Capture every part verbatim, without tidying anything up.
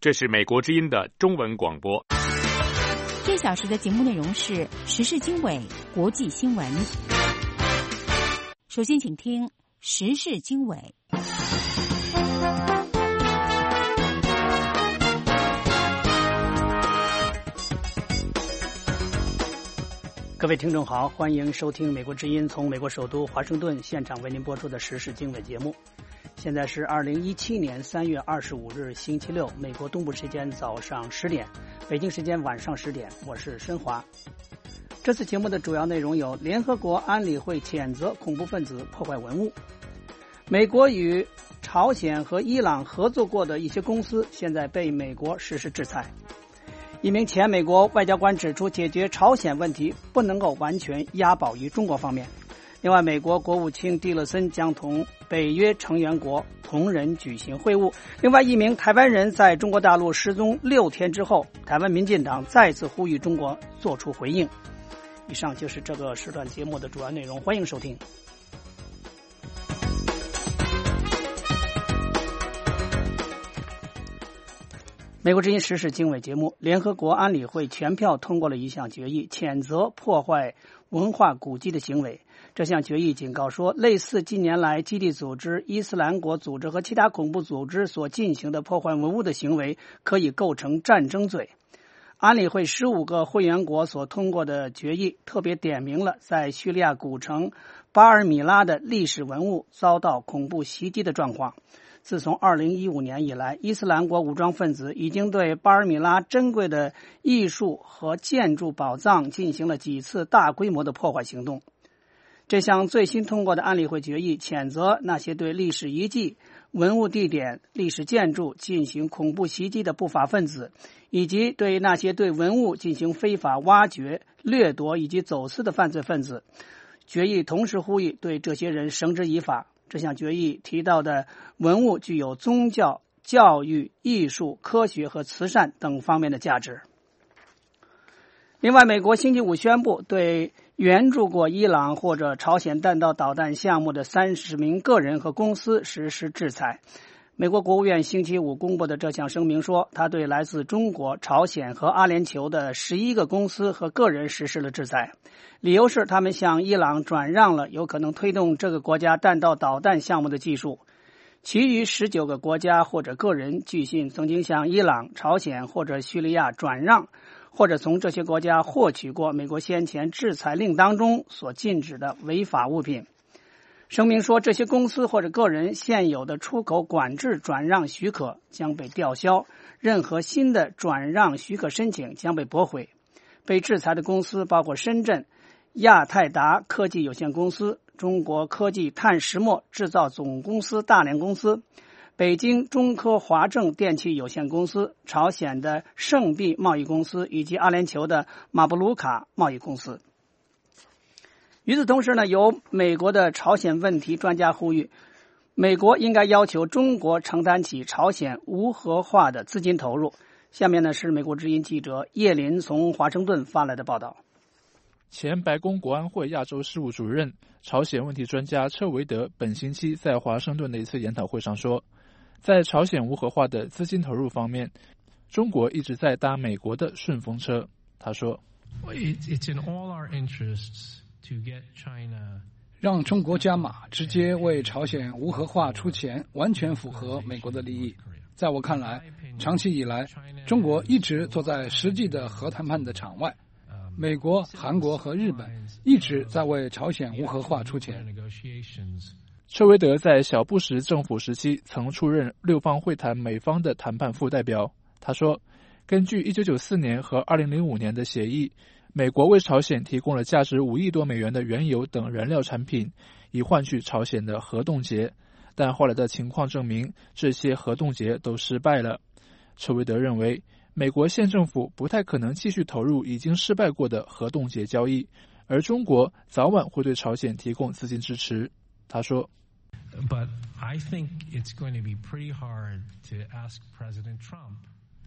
这是美国之音的中文广播。 这小时的节目内容是时事经纬、国际新闻。首先请听时事经纬。 各位听众好，欢迎收听美国之音从美国首都华盛顿现场为您播出的时事经纬节目。现在是二零一七年三月二十五日星期六，美国东部时间早上十点，北京时间晚上十点，我是申华。这次节目的主要内容有：联合国安理会谴责恐怖分子破坏文物；美国与朝鲜和伊朗合作过的一些公司现在被美国实施制裁；一名前美国外交官指出，解决朝鲜问题不能够完全押宝于中国方面。另外，美国国务卿蒂勒森将同北约成员国同仁举行会晤。另外，一名台湾人在中国大陆失踪六天之后，台湾民进党再次呼吁中国做出回应。以上就是这个时段节目的主要内容，欢迎收听。美国之音时事经纬节目，联合国安理会全票通过了一项决议，谴责破坏文化古迹的行为。这项决议警告说，类似近年来基地组织、伊斯兰国组织和其他恐怖组织所进行的破坏文物的行为，可以构成战争罪。安理会十五个会员国所通过的决议特别点明了在叙利亚古城巴尔米拉的历史文物遭到恐怖袭击的状况。自从二零一五年以来，伊斯兰国武装分子已经对巴尔米拉珍贵的艺术和建筑宝藏进行了几次大规模的破坏行动。这项最新通过的安理会决议谴责那些对历史遗迹、文物地点、历史建筑进行恐怖袭击的不法分子，以及对那些对文物进行非法挖掘、掠夺以及走私的犯罪分子。决议同时呼吁对这些人绳之以法。这项决议提到的文物具有宗教、教育、艺术、科学和慈善等方面的价值。另外，美国星期五宣布对援助过伊朗或者朝鲜弹道导弹项目的三十名个人和公司实施制裁。美国国务院星期五公布的这项声明说，他对来自中国、朝鲜和阿联酋的十一个公司和个人实施了制裁，理由是他们向伊朗转让了有可能推动这个国家弹道导弹项目的技术。其余十九个国家或者个人据信曾经向伊朗、朝鲜或者叙利亚转让，或者从这些国家获取过美国先前制裁令当中所禁止的违法物品。声明说，这些公司或者个人现有的出口管制转让许可将被吊销，任何新的转让许可申请将被驳回。被制裁的公司包括深圳亚泰达科技有限公司、中国科技碳石墨制造总公司大连公司、北京中科华正电器有限公司、朝鲜的圣币贸易公司以及阿联酋的马布卢卡贸易公司。与此同时呢，由美国的朝鲜问题专家呼吁，美国应该要求中国承担起朝鲜无核化的资金投入。下面呢是美国之音记者叶林从华盛顿发来的报道。 前白宫国安会亚洲事务主任、朝鲜问题专家车维德本星期在华盛顿的一次研讨会上说，在朝鲜无核化的资金投入方面，中国一直在搭美国的顺风车。他说， It's in all our interests to get China 让中国加码，直接为朝鲜无核化出钱，完全符合美国的利益。在我看来，长期以来，中国一直坐在实际的核谈判的场外。美国、韩国和日本一直在为朝鲜无核化出钱。 车维德在小布什政府时期曾出任六方会谈美方的谈判副代表。他说，根据一九九四年和二零零五年的协议，美国为朝鲜提供了价值五亿多美元的原油等燃料产品，以换取朝鲜的核冻结。但后来的情况证明，这些核冻结都失败了。车维德认为，美国现政府不太可能继续投入已经失败过的核冻结交易，而中国早晚会对朝鲜提供资金支持。他说， But I think it's going to be pretty hard to ask President Trump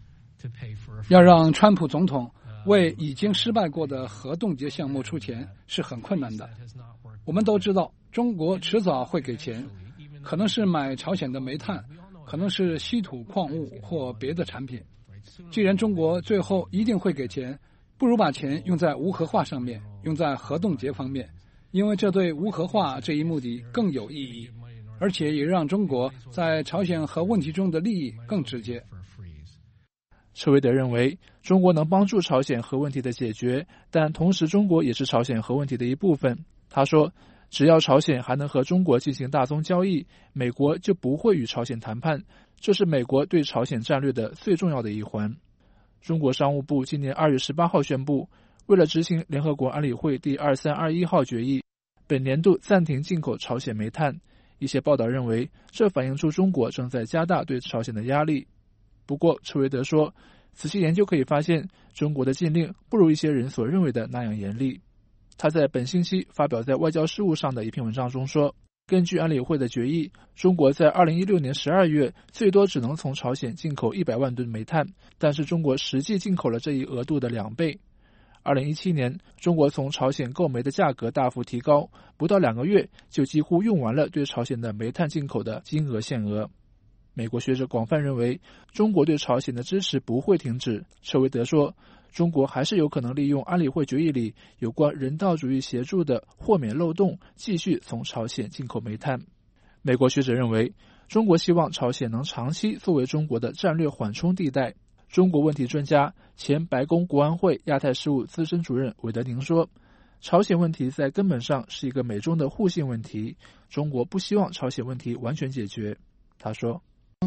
to pay for a 要让川普总统为已经失败过的核冻结项目出钱是很困难的。我们都知道，中国迟早会给钱，可能是买朝鲜的煤炭， 可能是稀土矿物或别的产品。既然中国最后一定会给钱，不如把钱用在无核化上面，用在核冻结方面，因为这对无核化这一目的更有意义，而且也让中国在朝鲜核问题中的利益更直接。 车维德认为，中国能帮助朝鲜核问题的解决，但同时中国也是朝鲜核问题的一部分。他说，只要朝鲜还能和中国进行大宗交易，美国就不会与朝鲜谈判，这是美国对朝鲜战略的最重要的一环。中国商务部今年二月十八号宣布，为了执行联合国安理会第二三二一号决议，本年度暂停进口朝鲜煤炭。一些报道认为，这反映出中国正在加大对朝鲜的压力。不过，车维德说，仔细研究可以发现，中国的禁令不如一些人所认为的那样严厉。他在本星期发表在外交事务上的一篇文章中说，根据安理会的决议，中国在二零一六年十二月最多只能从朝鲜进口一百万吨煤炭，但是中国实际进口了这一额度的两倍。二零一七年，中国从朝鲜购煤的价格大幅提高，不到两个月就几乎用完了对朝鲜的煤炭进口的金额限额。美国学者广泛认为，中国对朝鲜的支持不会停止。车维德说，中国还是有可能利用安理会决议里有关人道主义协助的豁免漏洞，继续从朝鲜进口煤炭。美国学者认为，中国希望朝鲜能长期作为中国的战略缓冲地带。中国问题专家、前白宫国安会亚太事务资深主任韦德宁说，朝鲜问题在根本上是一个美中的互信问题，中国不希望朝鲜问题完全解决。他说，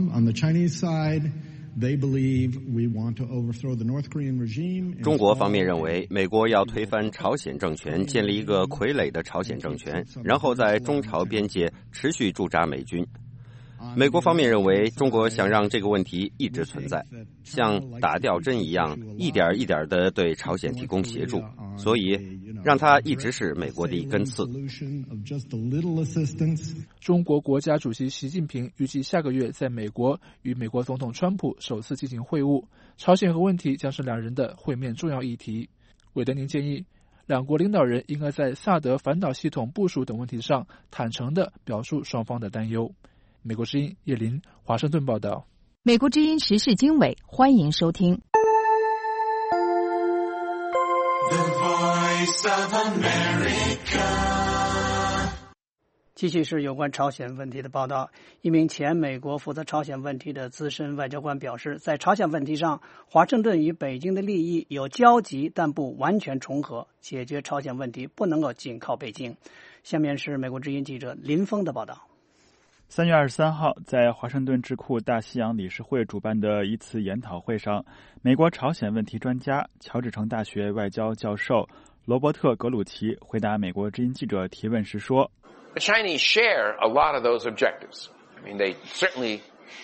中国方面认为，美国要推翻朝鲜政权，建立一个傀儡的朝鲜政权，然后在中朝边界持续驻扎美军。美国方面认为，中国想让这个问题一直存在，像打吊针一样，一点一点地对朝鲜提供协助，所以让它一直是美国的一根刺。 中国国家主席习近平预计下个月在美国与美国总统川普首次进行会晤，朝鲜核问题将是两人的会面重要议题。韦德宁建议，两国领导人应该在萨德反导系统部署等问题上坦诚地表述双方的担忧。美国之音叶林华盛顿报道。 美国之音时事经纬，欢迎收听。 继续是有关朝鲜问题的报道。一名前美国负责朝鲜问题的资深外交官表示，在朝鲜问题上，华盛顿与北京的利益有交集，但不完全重合。解决朝鲜问题不能够仅靠北京。下面是美国之音记者林峰的报道。 三月二十三号，在华盛顿智库大西洋理事会主办的一次研讨会上，美国朝鲜问题专家、乔治城大学外交教授罗伯特·格鲁奇回答美国之音记者提问时说 ：“The Chinese share a lot of those objectives. I mean, they certainly,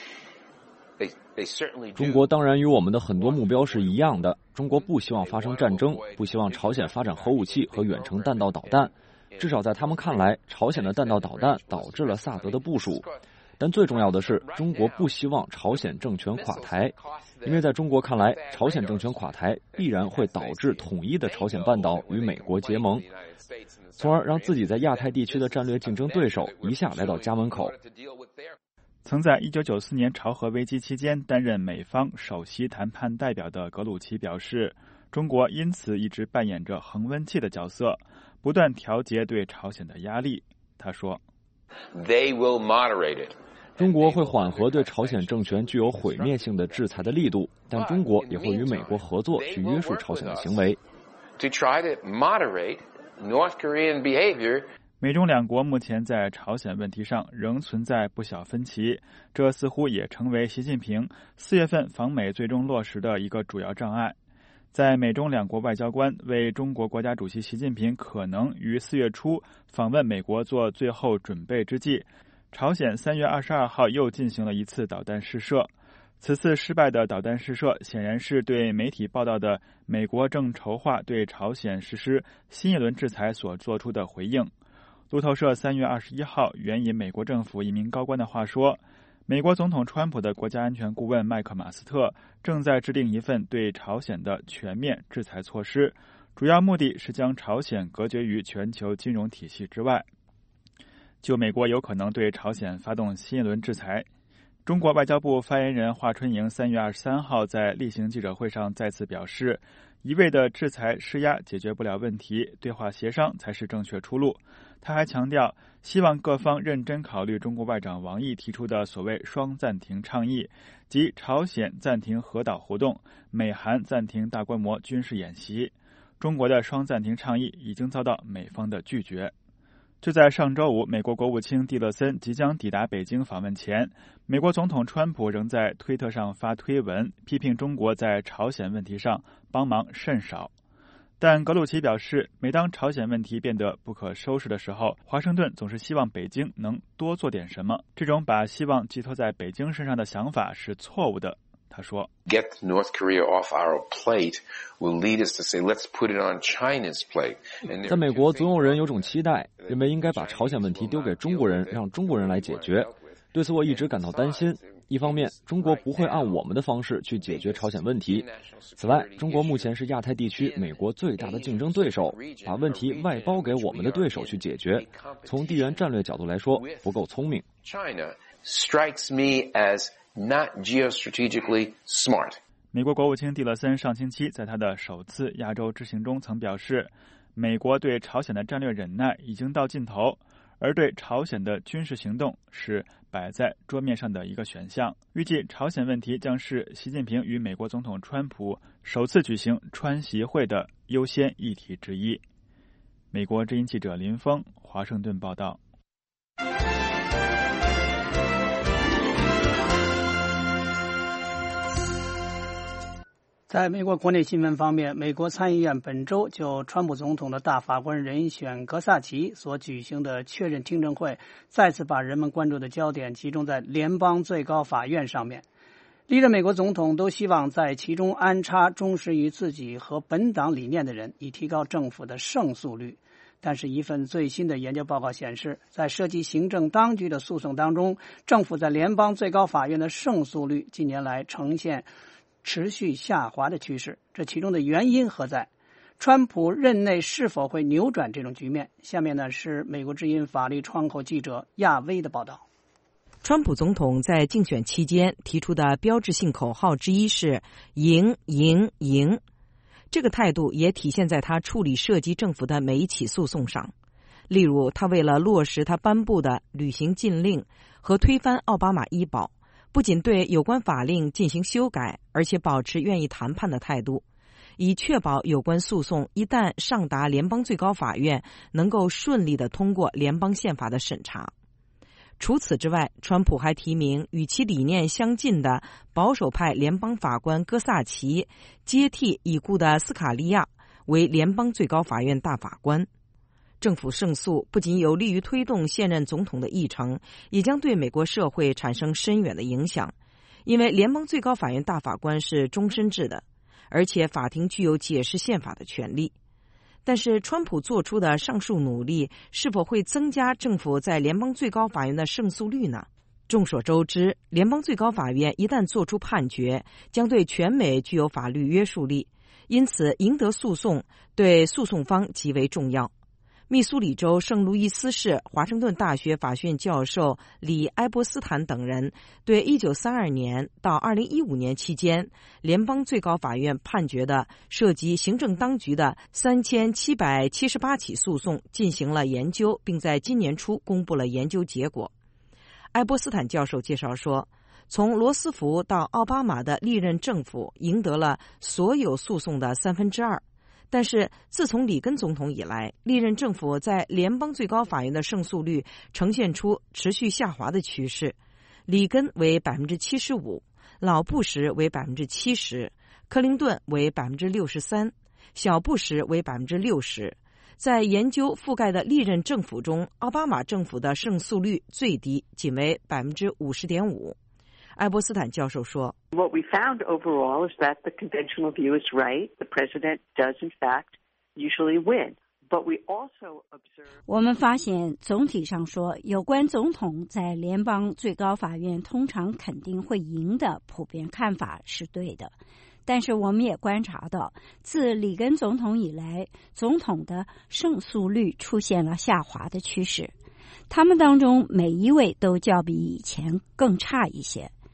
they they certainly do.” 中国当然与我们的很多目标是一样的。中国不希望发生战争，不希望朝鲜发展核武器和远程弹道导弹。至少在他们看来，朝鲜的弹道导弹导致了萨德的部署。但最重要的是，中国不希望朝鲜政权垮台，因为在中国看来，朝鲜政权垮台必然会导致统一的朝鲜半岛与美国结盟，从而让自己在亚太地区的战略竞争对手一下来到家门口。 曾在一九九四年朝核危机期间担任美方首席谈判代表的格鲁奇表示，中国因此一直扮演着恒温器的角色，不断调节对朝鲜的压力。他说 They will moderate it. 中国会缓和对朝鲜政权具有毁灭性的制裁的力度，但中国也会与美国合作去约束朝鲜的行为。 To try to moderate North Korean behavior. 美中两国目前在朝鲜问题上仍存在不小分歧，这似乎也成为习近平四月份访美最终落实的一个主要障碍。在美中两国外交官为中国国家主席习近平可能于四月初访问美国做最后准备之际，朝鲜三月二十二号又进行了一次导弹试射。此次失败的导弹试射显然是对媒体报道的美国正筹划对朝鲜实施新一轮制裁所做出的回应。路透社三月二十一号援引美国政府一名高官的话说，美国总统川普的国家安全顾问麦克马斯特正在制定一份对朝鲜的全面制裁措施，主要目的是将朝鲜隔绝于全球金融体系之外。就美国有可能对朝鲜发动新一轮制裁， 中国外交部发言人华春莹三月二十三号在例行记者会上再次表示，一味的制裁施压解决不了问题，对话协商才是正确出路。他还强调，希望各方认真考虑中国外长王毅提出的所谓双暂停倡议，即朝鲜暂停核岛活动，美韩暂停大规模军事演习。中国的双暂停倡议已经遭到美方的拒绝。就在上周五，美国国务卿蒂勒森即将抵达北京访问前，美国总统川普仍在推特上发推文，批评中国在朝鲜问题上帮忙甚少。但格鲁奇表示，每当朝鲜问题变得不可收拾的时候，华盛顿总是希望北京能多做点什么。这种把希望寄托在北京身上的想法是错误的。他说 Get North Korea off our plate will lead us to say, let's put it on China's plate. 在美国，总有人有种期待，认为应该把朝鲜问题丢给中国人，让中国人来解决。对此我一直感到担心。一方面，中国不会按我们的方式去解决朝鲜问题。此外，中国目前是亚太地区美国最大的竞争对手，把问题外包给我们的对手去解决，从地缘战略角度来说，不够聪明。 China strikes me as not geostrategically smart. 美国国务卿蒂勒森上星期在他的首次亚洲之行中曾表示，美国对朝鲜的战略忍耐已经到尽头，而对朝鲜的军事行动是摆在桌面上的一个选项。预计朝鲜问题将是习近平与美国总统川普首次举行川习会的优先议题之一。美国之音记者林峰，华盛顿报道。 在美国国内新闻方面，美国参议院本周就川普总统的大法官人选格萨奇所举行的确认听证会，再次把人们关注的焦点集中在联邦最高法院上面。历任美国总统都希望在其中安插忠实于自己和本党理念的人，以提高政府的胜诉率。但是一份最新的研究报告显示，在涉及行政当局的诉讼当中，政府在联邦最高法院的胜诉率近年来呈现持续下滑的趋势，这其中的原因何在？川普任内是否会扭转这种局面？下面呢是美国之音法律窗口记者亚威的报道。 川普总统在竞选期间提出的标志性口号之一是赢赢赢，这个态度也体现在他处理涉及政府的每一起诉讼上。例如，他为了落实他颁布的旅行禁令和推翻奥巴马医保，不仅对有关法令进行修改，而且保持愿意谈判的态度，以确保有关诉讼一旦上达联邦最高法院，能够顺利地通过联邦宪法的审查。除此之外，川普还提名与其理念相近的保守派联邦法官戈萨奇接替已故的斯卡利亚为联邦最高法院大法官。政府胜诉不仅有利于推动现任总统的议程，也将对美国社会产生深远的影响，因为联邦最高法院大法官是终身制的，而且法庭具有解释宪法的权利。但是川普做出的上述努力是否会增加政府在联邦最高法院的胜诉率呢？众所周知，联邦最高法院一旦作出判决，将对全美具有法律约束力，因此赢得诉讼对诉讼方极为重要。密苏里州圣路易斯市华盛顿大学法学院教授李埃伯斯坦等人对一九三二年到二零一五年期间联邦最高法院判决的涉及行政当局的三千七百七十八起诉讼进行了研究，并在今年初公布了研究结果。埃伯斯坦教授介绍说，从罗斯福到奥巴马的历任政府赢得了所有诉讼的三分之二，但是自从里根总统以来，历任政府在联邦最高法院的胜诉率呈现出持续下滑的趋势。里根为 百分之七十五， 老布什为 百分之七十， 克林顿为 百分之六十三， 小布什为 百分之六十。 在研究覆盖的历任政府中，奥巴马政府的胜诉率最低，仅为 百分之五十点五。埃伯斯坦教授说 What we found overall is that the conventional view is right. The president does in fact usually win. But we also observe 我们发现总体上说，有关总统在联邦最高法院通常肯定会赢的普遍看法是对的。但是我们也观察到，自里根总统以来，总统的胜诉率出现了下滑的趋势。他们当中每一位都较比以前更差一些。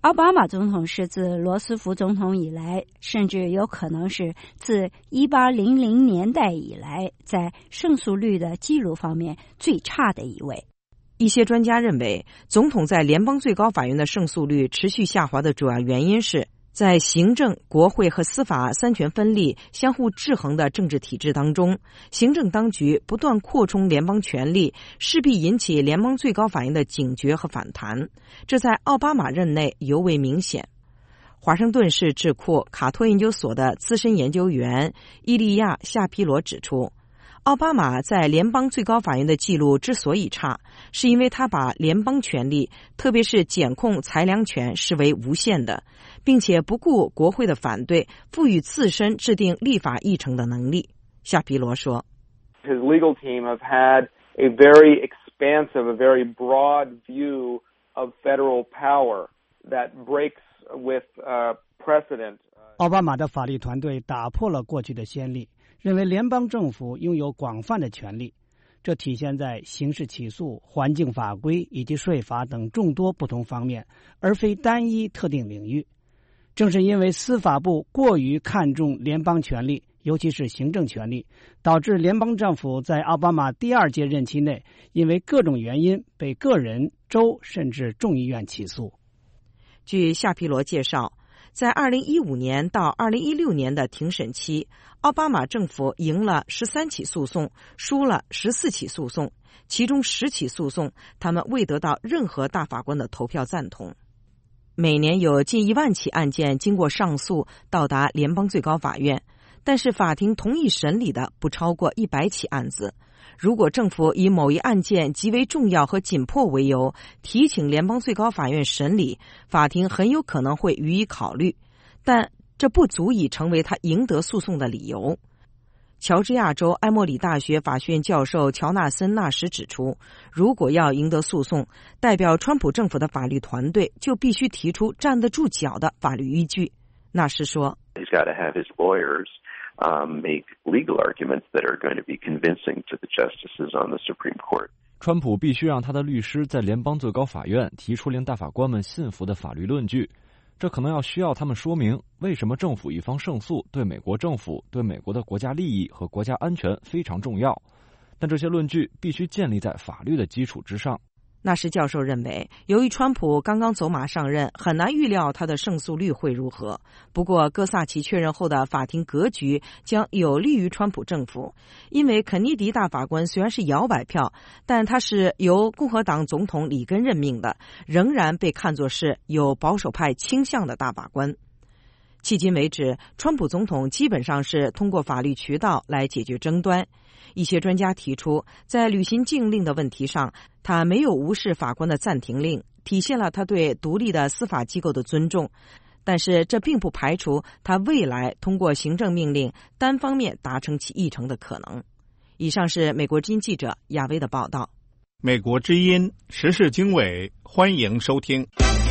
奥巴马总统是自罗斯福总统以来，甚至有可能是自一八零零年代以来，在胜诉率的记录方面最差的一位。 一些专家认为，总统在联邦最高法院的胜诉率持续下滑的主要原因是，在行政、国会和司法三权分立、相互制衡的政治体制当中，行政当局不断扩充联邦权力，势必引起联邦最高法院的警觉和反弹。这在奥巴马任内尤为明显。华盛顿市智库卡托研究所的资深研究员伊利亚·夏皮罗指出，奥巴马在联邦最高法院的记录之所以差，是因为他把联邦权力，特别是检控裁量权视为无限的，并且不顾国会的反对，赋予自身制定立法议程的能力。夏皮罗说 His legal team have had a very expansive, a very broad view of federal power that breaks with uh, precedent. 奥巴马的法律团队打破了过去的先例，认为联邦政府拥有广泛的权力，这体现在刑事起诉、环境法规以及税法等众多不同方面，而非单一特定领域。正是因为司法部过于看重联邦权力，尤其是行政权力，导致联邦政府在奥巴马第二届任期内，因为各种原因被个人、州甚至众议院起诉。 据夏皮罗介绍，在二零一五年到二零一六年的庭审期，奥巴马政府赢了十三起诉讼，输了十四起诉讼，其中十起诉讼他们未得到任何大法官的投票赞同。每年有近一万起案件经过上诉到达联邦最高法院，但是法庭同意审理的不超过一百起案子。如果政府以某一案件极为重要和紧迫为由，提请联邦最高法院审理，法庭很有可能会予以考虑，但这不足以成为他赢得诉讼的理由。乔治亚州埃默里大学法学院教授乔纳森·纳什指出，如果要赢得诉讼，代表川普政府的法律团队就必须提出站得住脚的法律依据。纳什说 He's got to have his lawyers Um, make legal arguments that are going to be convincing to the justices on the Supreme Court. 川普必须让他的律师在联邦最高法院提出令大法官们信服的法律论据，这可能要需要他们说明为什么政府一方胜诉对美国政府、对美国的国家利益和国家安全非常重要，但这些论据必须建立在法律的基础之上。 纳什教授认为，由于川普刚刚走马上任，很难预料他的胜诉率会如何。不过戈萨奇确认后的法庭格局将有利于川普政府，因为肯尼迪大法官虽然是摇摆票，但他是由共和党总统里根任命的，仍然被看作是有保守派倾向的大法官。迄今为止，川普总统基本上是通过法律渠道来解决争端。一些专家提出，在履行禁令的问题上，他没有无视法官的暂停令，体现了他对独立的司法机构的尊重。但是这并不排除他未来通过行政命令单方面达成其议程的可能。以上是美国之音记者亚薇的报道。 美国之音时事经纬，欢迎收听。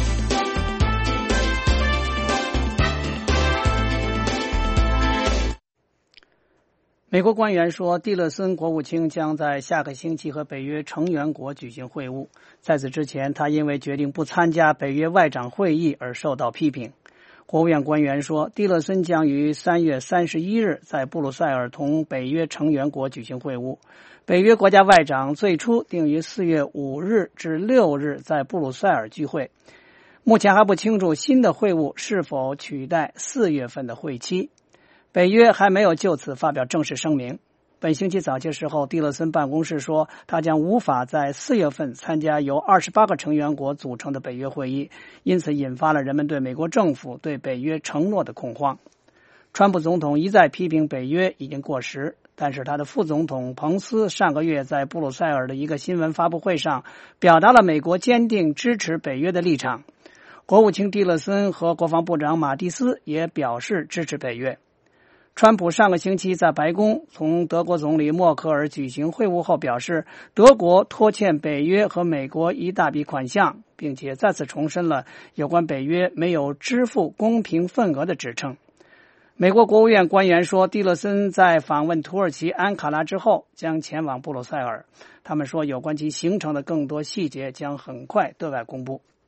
美国官员说，蒂勒森国务卿将在下个星期和北约成员国举行会晤。在此之前，他因为决定不参加北约外长会议而受到批评。国务院官员说，蒂勒森将于三月三十一日在布鲁塞尔同北约成员国举行会晤。北约国家外长最初定于四月五日至六日在布鲁塞尔聚会。目前还不清楚新的会晤是否取代四月份的会期。北约还没有就此发表正式声明。本星期早些时候，蒂勒森办公室说，他将无法在四月份参加由二十八个成员国组成的北约会议，因此引发了人们对美国政府对北约承诺的恐慌。川普总统一再批评北约已经过时，但是他的副总统彭斯上个月在布鲁塞尔的一个新闻发布会上表达了美国坚定支持北约的立场。国务卿蒂勒森和国防部长马蒂斯也表示支持北约。川普上个星期在白宫从德国总理默克尔举行会晤后表示，德国拖欠北约和美国一大笔款项，并且再次重申了有关北约没有支付公平份额的指称。美国国务院官员说，蒂勒森在访问土耳其安卡拉之后将前往布鲁塞尔。他们说，有关其行程的更多细节将很快对外公布。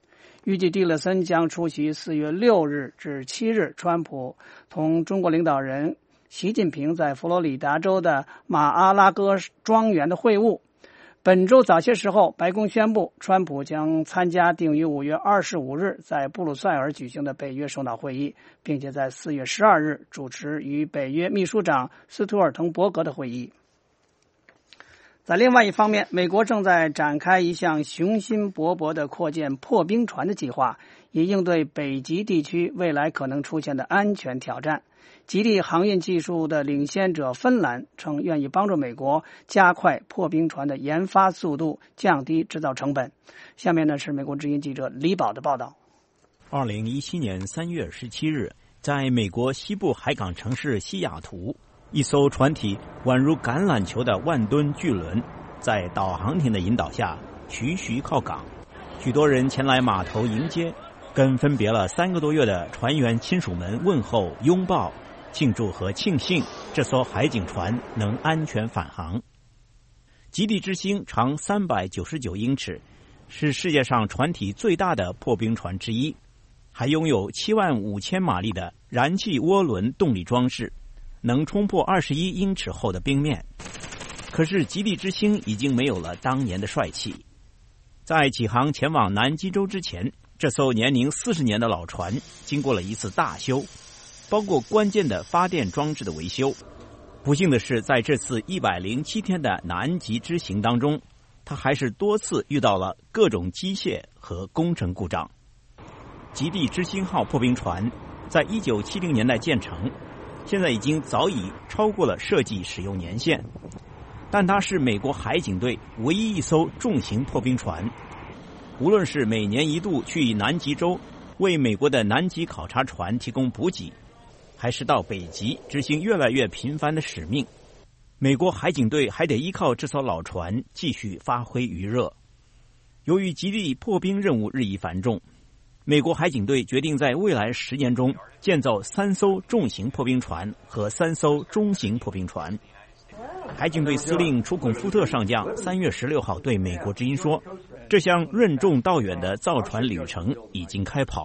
预计蒂勒森将出席四月六日至七日川普同中国领导人习近平在佛罗里达州的马阿拉戈庄园的会晤。本周早些时候，白宫宣布，川普将参加定于五月二十五日在布鲁塞尔举行的北约首脑会议，并且在四月十二日主持与北约秘书长斯图尔滕伯格的会议。在另外一方面，美国正在展开一项雄心勃勃的扩建破冰船的计划，以应对北极地区未来可能出现的安全挑战。极地航运技术的领先者芬兰称愿意帮助美国加快破冰船的研发速度，降低制造成本。下面呢是美国之音记者李宝的报道。 二零一七年三月十七日，在美国西部海港城市西雅图，一艘船体宛如橄榄球的万吨巨轮，在导航艇的引导下徐徐靠港。许多人前来码头迎接，跟分别了三个多月的船员亲属们问候、拥抱，庆祝和庆幸这艘海警船能安全返航。极地之星长三百九十九英尺，是世界上船体最大的破冰船之一，还拥有七万五千马力的燃气涡轮动力装置，能冲破二十一英尺厚的冰面。可是极地之星已经没有了当年的帅气。在启航前往南极洲之前，这艘年龄四十年的老船经过了一次大修，包括关键的发电装置的维修。不幸的是，在这次一百零七天的南极之行当中，它还是多次遇到了各种机械和工程故障。极地之星号破冰船在一九七零年代建成，现在已经早已超过了设计使用年限，但它是美国海警队唯一一艘重型破冰船。无论是每年一度去南极洲为美国的南极考察船提供补给，还是到北极执行越来越频繁的使命，美国海警队还得依靠这艘老船继续发挥余热。由于极地破冰任务日益繁重，美国海警队决定在未来十年中建造三艘重型破冰船和三艘中型破冰船。海警队司令楚孔夫特上将三月十六号对美国之音说，这项任重道远的造船旅程已经开跑。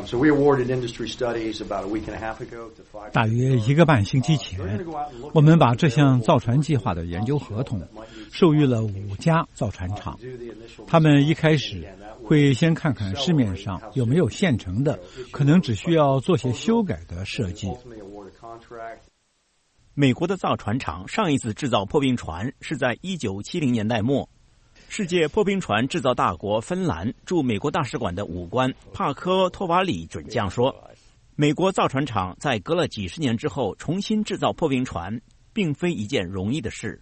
大约一个半星期前，我们把这项造船计划的研究合同授予了五家造船厂。他们一开始会先看看市面上有没有现成的，可能只需要做些修改的设计。 美国的造船厂上一次制造破冰船是在一九七零年代末。世界破冰船制造大国芬兰驻美国大使馆的武官帕科托瓦里准将说，美国造船厂在隔了几十年之后重新制造破冰船，并非一件容易的事。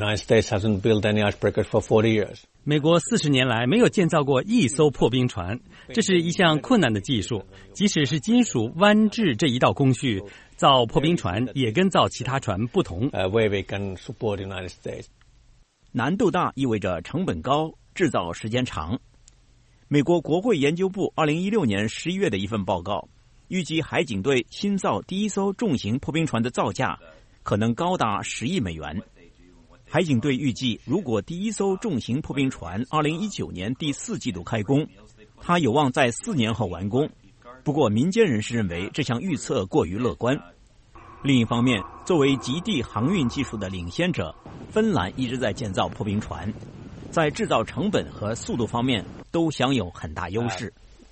美国四十年来没有建造过一艘破冰船，这是一项困难的技术。即使是金属弯制这一道工序，造破冰船也跟造其他船不同。 难度大意味着成本高，制造时间长。美国国会研究部二零一六年十一月的一份报告预计，海警队新造第一艘重型破冰船的造价可能高达十亿美元。海警队预计，如果第一艘重型破冰船二零一九年第四季度开工，它有望在四年后完工。不过民间人士认为这项预测过于乐观。另一方面，作为极地航运技术的领先者，芬兰一直在建造破冰船，在制造成本和速度方面都享有很大优势。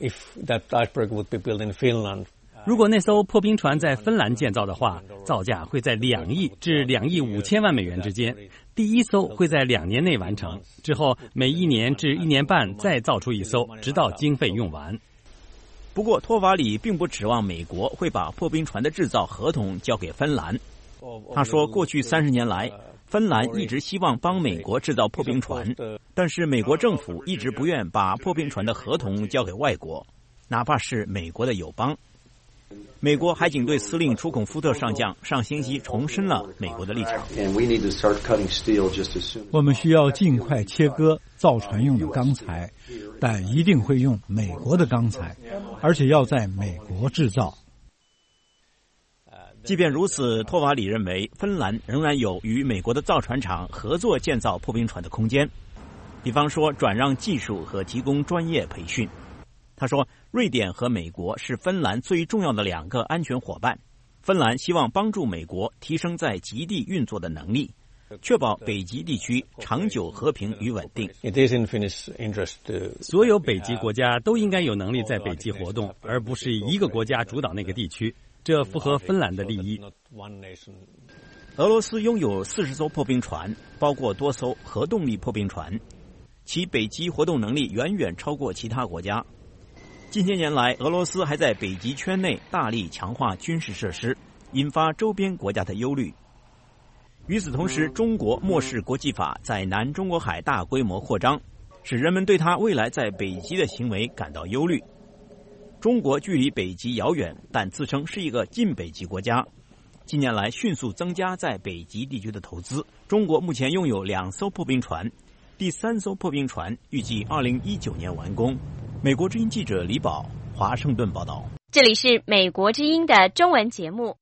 如果那艘破冰船在芬兰建造的话，造价会在两亿至两亿五千万美元之间。第一艘会在两年内完成，之后每一年至一年半再造出一艘，直到经费用完。 不过托瓦里并不指望美国会把破冰船的制造合同交给芬兰。他说，过去三十年来，芬兰一直希望帮美国制造破冰船，但是美国政府一直不愿把破冰船的合同交给外国，哪怕是美国的友邦。美国海警队司令楚孔夫特上将上星期重申了美国的立场。 我们需要尽快切割造船用的钢材，但一定会用美国的钢材，而且要在美国制造。 即便如此，托瓦里认为芬兰仍然有与美国的造船厂合作建造破冰船的空间，比方说转让技术和提供专业培训。 他说，瑞典和美国是芬兰最重要的两个安全伙伴。芬兰希望帮助美国提升在极地运作的能力，确保北极地区长久和平与稳定。 所有北极国家都应该有能力在北极活动，而不是一个国家主导那个地区，这符合芬兰的利益。 俄罗斯拥有四十艘破冰船，包括多艘核动力破冰船，其北极活动能力远远超过其他国家。近些年来，俄罗斯还在北极圈内大力强化军事设施，引发周边国家的忧虑。与此同时，中国漠视国际法，在南中国海大规模扩张，使人们对它未来在北极的行为感到忧虑。中国距离北极遥远，但自称是一个近北极国家。近年来迅速增加在北极地区的投资。中国目前拥有两艘破冰船，第三艘破冰船预计二零一九年完工。美国之音记者李宝，华盛顿报道。 这里是美国之音的中文节目。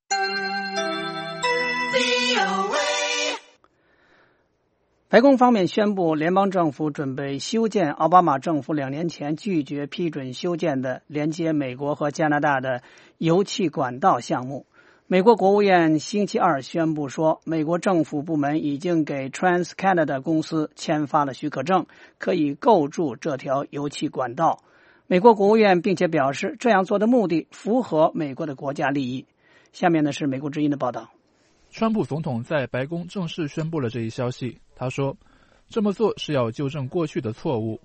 白宫方面宣布，联邦政府准备修建奥巴马政府两年前拒绝批准修建的连接美国和加拿大的油气管道项目。美国国务院星期二宣布说，美国政府部门已经给 TransCanada 公司签发了许可证，可以构筑这条油气管道。美国国务院并且表示，这样做的目的符合美国的国家利益。下面呢是美国之音的报道。 川普总统在白宫正式宣布了这一消息。他说，这么做是要纠正过去的错误。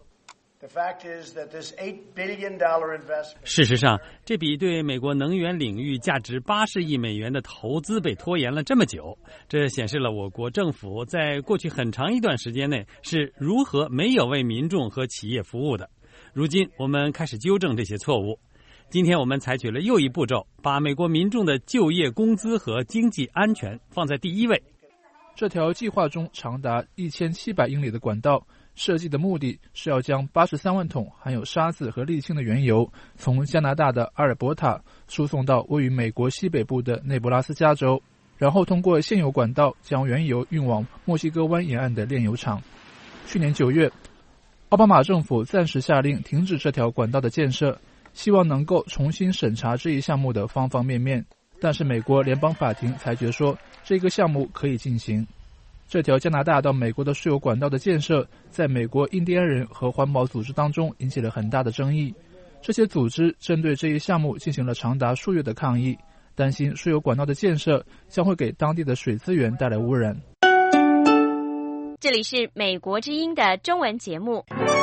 事实上，这笔对美国能源领域价值八十亿美元的投资被拖延了这么久，这显示了我国政府在过去很长一段时间内是如何没有为民众和企业服务的。如今我们开始纠正这些错误。今天我们采取了又一步骤，把美国民众的就业、工资和经济安全放在第一位。 这条计划中长达一千七百英里的管道设计的目的是要将八十三万桶含有沙子和沥青的原油从加拿大的阿尔伯塔输送到位于美国西北部的内布拉斯加州，然后通过现有管道将原油运往墨西哥湾沿岸的炼油厂。去年九月，奥巴马政府暂时下令停止这条管道的建设，希望能够重新审查这一项目的方方面面，但是美国联邦法庭裁决说这个项目可以进行。这条加拿大到美国的输油管道的建设在美国印第安人和环保组织当中引起了很大的争议。这些组织针对这一项目进行了长达数月的抗议，担心输油管道的建设将会给当地的水资源带来污染。 这里是美国之音的中文节目。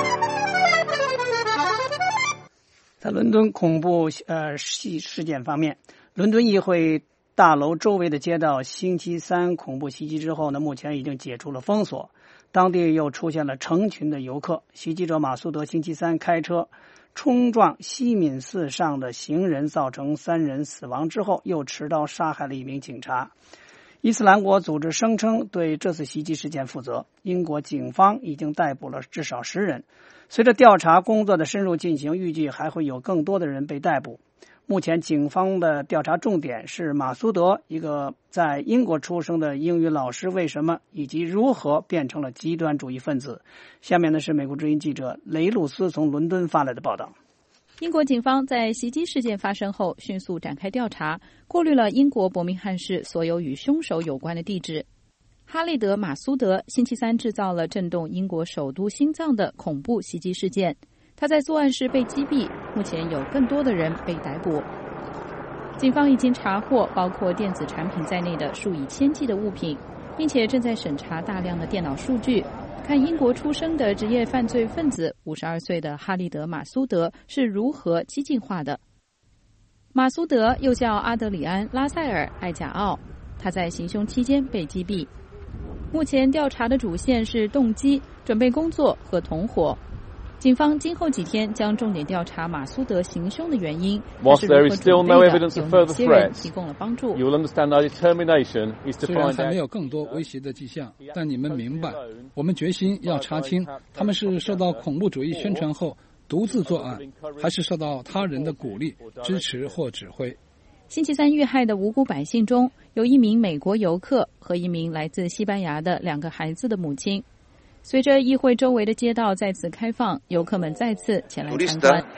在伦敦恐怖呃事事件方面，伦敦议会大楼周围的街道星期三恐怖袭击之后呢，目前已经解除了封锁，当地又出现了成群的游客。袭击者马苏德星期三开车冲撞西敏寺上的行人，造成三人死亡之后，又持刀杀害了一名警察。伊斯兰国组织声称对这次袭击事件负责，英国警方已经逮捕了至少十人。随着调查工作的深入进行，预计还会有更多的人被逮捕。目前警方的调查重点是马苏德，一个在英国出生的英语老师，为什么以及如何变成了极端主义分子。下面呢是美国之音记者雷路斯从伦敦发来的报道。 英国警方在袭击事件发生后迅速展开调查，过滤了英国伯明翰市所有与凶手有关的地址。哈利德·马苏德星期三制造了震动英国首都心脏的恐怖袭击事件，他在作案时被击毙，目前有更多的人被逮捕。警方已经查获包括电子产品在内的数以千计的物品，并且正在审查大量的电脑数据，看英国出生的职业犯罪分子五十二岁的哈利德·马苏德是如何激进化的。马苏德又叫阿德里安·拉塞尔·艾贾奥，他在行凶期间被击毙。目前调查的主线是动机、准备工作和同伙。警方今后几天将重点调查马苏德行凶的原因，但是如何准备的，有哪些人提供了帮助。 虽然还没有更多威胁的迹象，但你们明白，我们决心要查清他们是受到恐怖主义宣传后独自作案，还是受到他人的鼓励、支持或指挥。 星期三遇害的无辜百姓中有一名美国游客和一名来自西班牙的两个孩子的母亲。随着议会周围的街道再次开放，游客们再次前来参观。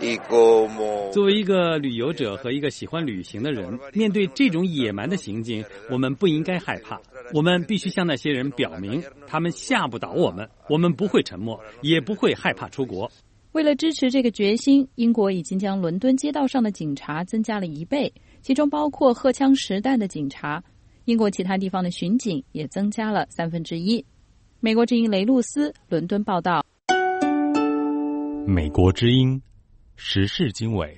作为一个旅游者和一个喜欢旅行的人，面对这种野蛮的行径，我们不应该害怕。我们必须向那些人表明，他们吓不倒我们，我们不会沉默，也不会害怕出国。 为了支持这个决心，英国已经将伦敦街道上的警察增加了一倍，其中包括荷枪实弹的警察。英国其他地方的巡警也增加了三分之一。美国之音雷露斯伦敦报道。 美国之音时事经纬。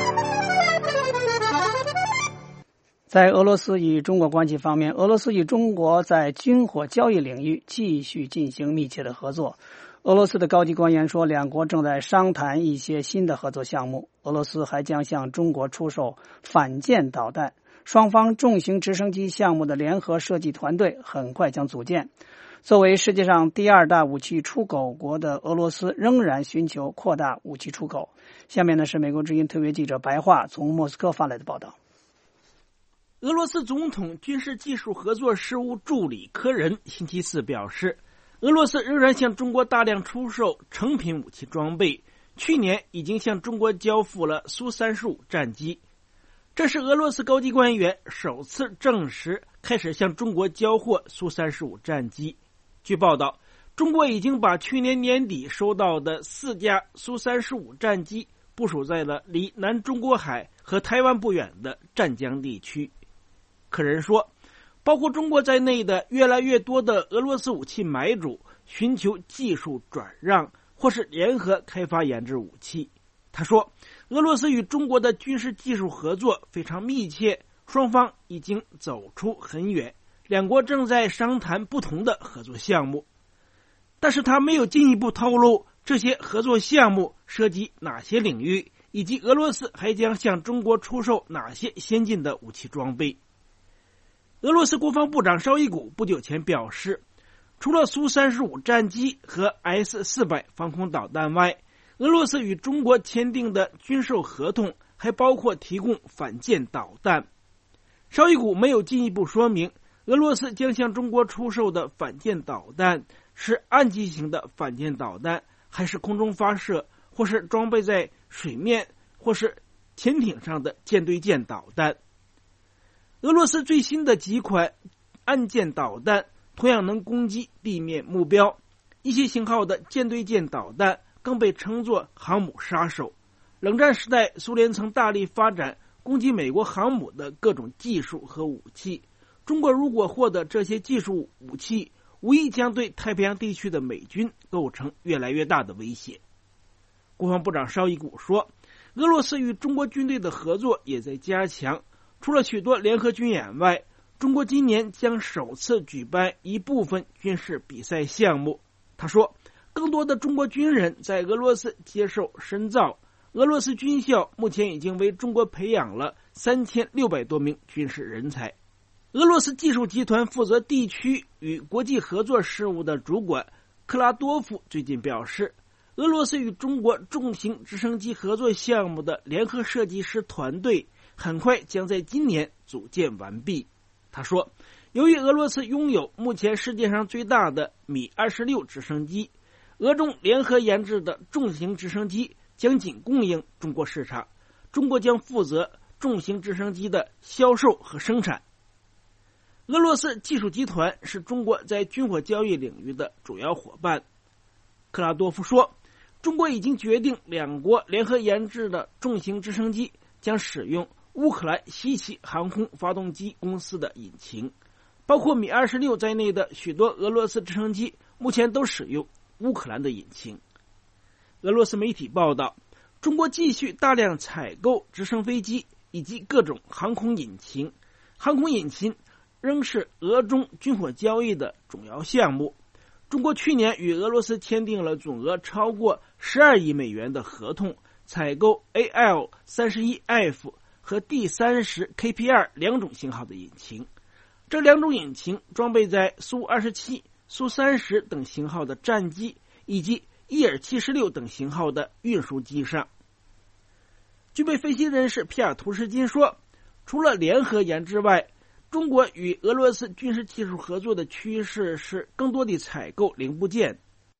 在俄罗斯与中国关系方面，俄罗斯与中国在军火交易领域继续进行密切的合作。俄罗斯的高级官员说，两国正在商谈一些新的合作项目。俄罗斯还将向中国出售反舰导弹。双方重型直升机项目的联合设计团队很快将组建。作为世界上第二大武器出口国的俄罗斯仍然寻求扩大武器出口。下面呢是美国之音特约记者白桦从莫斯科发来的报道。 俄罗斯总统军事技术合作事务助理科仁星期四表示，俄罗斯仍然向中国大量出售成品武器装备，去年已经向中国交付了苏三十五战机。这是俄罗斯高级官员首次证实开始向中国交货苏三十五战机。据报道，中国已经把去年年底收到的四架苏三十五战机部署在了离南中国海和台湾不远的湛江地区。科仁说，包括中国在内的越来越多的俄罗斯武器买主寻求技术转让或是联合开发研制武器。他说，俄罗斯与中国的军事技术合作非常密切，双方已经走出很远，两国正在商谈不同的合作项目。但是他没有进一步透露这些合作项目涉及哪些领域，以及俄罗斯还将向中国出售哪些先进的武器装备。俄罗斯国防部长绍伊古不久前表示，除了苏三十五战机和 S 四百 防空导弹外，俄罗斯与中国签订的军售合同还包括提供反舰导弹。绍伊古没有进一步说明俄罗斯将向中国出售的反舰导弹是岸基型的反舰导弹，还是空中发射或是装备在水面或是潜艇上的舰对舰导弹。俄罗斯最新的几款岸舰导弹同样能攻击地面目标，一些型号的舰对舰导弹更被称作航母杀手。冷战时代，苏联曾大力发展攻击美国航母的各种技术和武器。中国如果获得这些技术武器，无疑将对太平洋地区的美军构成越来越大的威胁。国防部长绍伊古说，俄罗斯与中国军队的合作也在加强，除了许多联合军演外，中国今年将首次举办一部分军事比赛项目。他说，更多的中国军人在俄罗斯接受深造，俄罗斯军校目前已经为中国培养了三千六百多名军事人才。俄罗斯技术集团负责地区与国际合作事务的主管克拉多夫最近表示，俄罗斯与中国重型直升机合作项目的联合设计师团队很快将在今年组建完毕。他说，由于俄罗斯拥有目前世界上最大的米二十六直升机，俄中联合研制的重型直升机将仅供应中国市场，中国将负责重型直升机的销售和生产。俄罗斯技术集团是中国在军火交易领域的主要伙伴。克拉多夫说，中国已经决定两国联合研制的重型直升机将使用乌克兰西奇航空发动机公司的引擎，包括米二十六在内的许多俄罗斯直升机目前都使用乌克兰的引擎。俄罗斯媒体报道，中国继续大量采购直升飞机以及各种航空引擎，航空引擎仍是俄中军火交易的主要项目。中国去年与俄罗斯签订了总额超过十二亿美元的合同，采购 A L 三十一 F 和 D 三十 K P 二 两种型号的引擎。这两种引擎装备在苏二十七、苏三十等型号的战机以及伊尔七十六等型号的运输机上。据被分析人士皮尔图什金说，除了联合研制外，中国与俄罗斯军事技术合作的趋势是更多地采购零部件。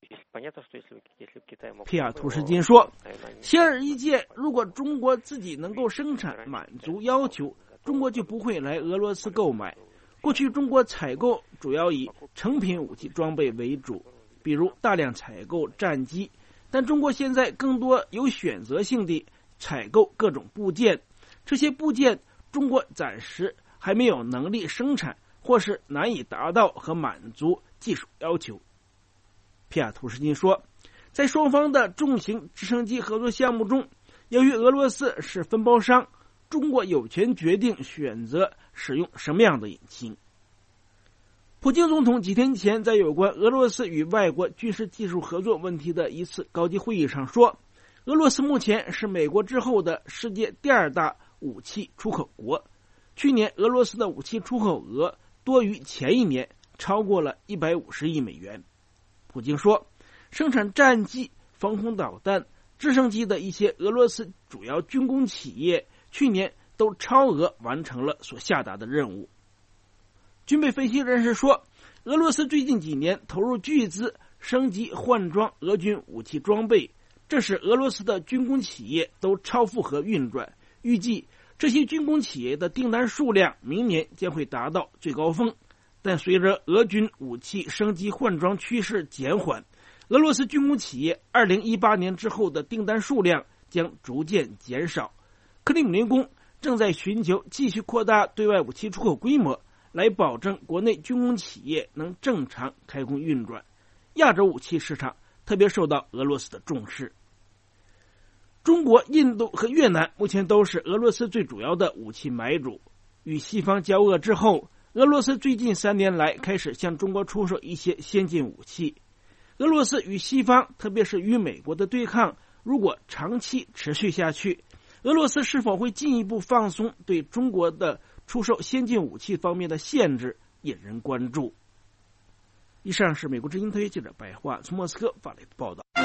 皮亚图什金说，显而易见，如果中国自己能够生产满足要求，中国就不会来俄罗斯购买。过去中国采购主要以成品武器装备为主，比如大量采购战机，但中国现在更多有选择性地采购各种部件，这些部件中国暂时还没有能力生产，或是难以达到和满足技术要求。皮亚图什金说，在双方的重型直升机合作项目中，由于俄罗斯是分包商，中国有权决定选择使用什么样的引擎。普京总统几天前在有关俄罗斯与外国军事技术合作问题的一次高级会议上说，俄罗斯目前是美国之后的世界第二大武器出口国，去年俄罗斯的武器出口额多于前一年，超过了一百五十亿美元。普京说，生产战机、防空导弹、直升机的一些俄罗斯主要军工企业去年都超额完成了所下达的任务。军备分析人士说，俄罗斯最近几年投入巨资升级换装俄军武器装备，这使俄罗斯的军工企业都超负荷运转，预计这些军工企业的订单数量明年将会达到最高峰。但随着俄军武器升级换装趋势减缓，俄罗斯军工企业二零一八年之后的订单数量将逐渐减少。克里姆林宫正在寻求继续扩大对外武器出口规模，来保证国内军工企业能正常开工运转。亚洲武器市场特别受到俄罗斯的重视。中国、印度和越南目前都是俄罗斯最主要的武器买主。与西方交恶之后，俄罗斯最近三年来开始向中国出售一些先进武器。俄罗斯与西方，特别是与美国的对抗，如果长期持续下去，俄罗斯是否会进一步放松对中国的出售先进武器方面的限制，引人关注。以上是美国之音特约记者白桦从莫斯科发来的报道。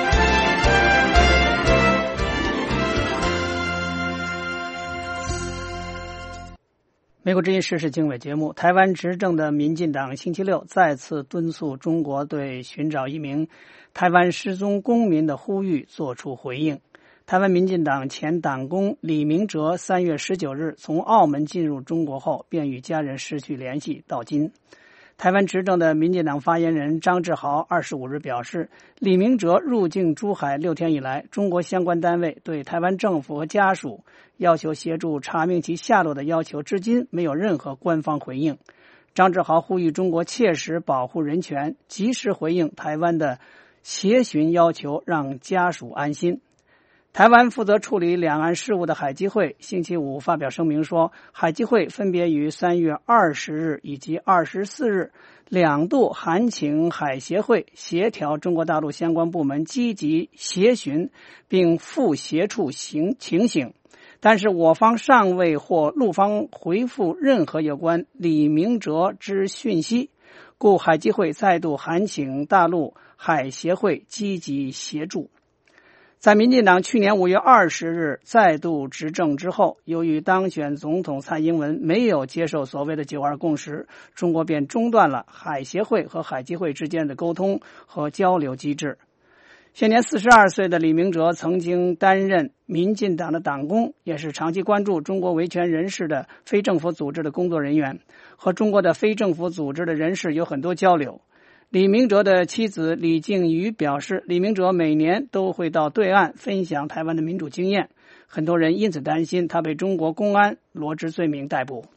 美国之音时事经纬节目，台湾执政的民进党星期六再次敦促中国对寻找一名台湾失踪公民的呼吁作出回应。台湾民进党前党工李明哲三月十九日从澳门进入中国后，便与家人失去联系到今。台湾执政的民进党发言人张志豪二十五日表示，李明哲入境珠海六天以来，中国相关单位对台湾政府和家属要求协助查明其下落的要求，至今没有任何官方回应。张志豪呼吁中国切实保护人权，及时回应台湾的协寻要求，让家属安心。台湾负责处理两岸事务的海基会星期五发表声明说，海基会分别于三月二十日以及二十四日两度函请海协会协调中国大陆相关部门积极协寻并赴协处情情形，但是我方尚未获陆方回复任何有关李明哲之讯息，故海基会再度函请大陆海协会积极协助。在民进党去年五月二十日再度执政之后，由于当选总统蔡英文没有接受所谓的九二共识，中国便中断了海协会和海基会之间的沟通和交流机制。现年四十二岁的李明哲曾经担任民进党的党工，也是长期关注中国维权人士的非政府组织的工作人员，和中国的非政府组织的人士有很多交流。李明哲的妻子李静瑜表示，李明哲每年都会到对岸分享台湾的民主经验，很多人因此担心他被中国公安罗织罪名逮捕。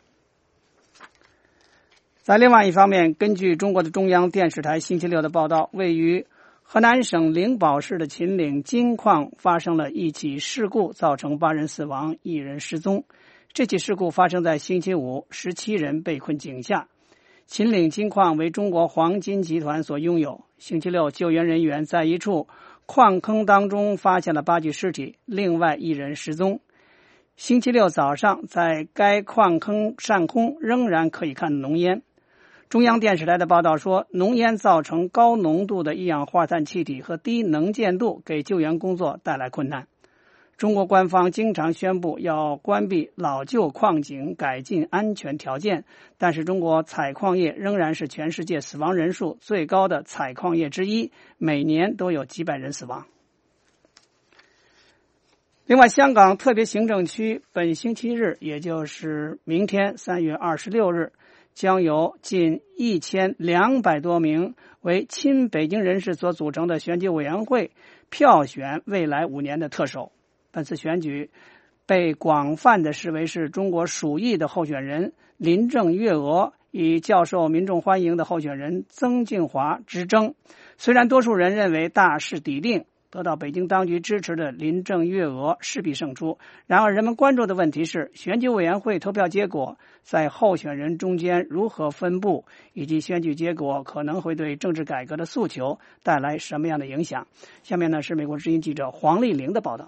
在另外一方面，根据中国的中央电视台星期六的报道，位于河南省灵宝市的秦岭金矿发生了一起事故，造成八人死亡，一人失踪。这起事故发生在星期五，十七人被困井下。秦岭金矿为中国黄金集团所拥有。星期六，救援人员在一处矿坑当中发现了八具尸体，另外一人失踪。星期六早上，在该矿坑上空仍然可以看浓烟。中央电视台的报道说，浓烟造成高浓度的一氧化碳气体和低能见度，给救援工作带来困难。 中国官方经常宣布要关闭老旧矿井，改进安全条件，但是中国采矿业仍然是全世界死亡人数最高的采矿业之一，每年都有几百人死亡。另外，香港特别行政区本星期日，也就是明天三月二十六日，将由近一千两百多名为亲北京人士所组成的选举委员会票选未来五年的特首。本次选举被广泛的视为是中国属意的候选人林郑月娥与较受民众欢迎的候选人曾庆华之争。虽然多数人认为大势已定，得到北京当局支持的林郑月娥势必胜出，然而人们关注的问题是选举委员会投票结果在候选人中间如何分布，以及选举结果可能会对政治改革的诉求带来什么样的影响。下面呢是美国之音记者黄丽玲的报道。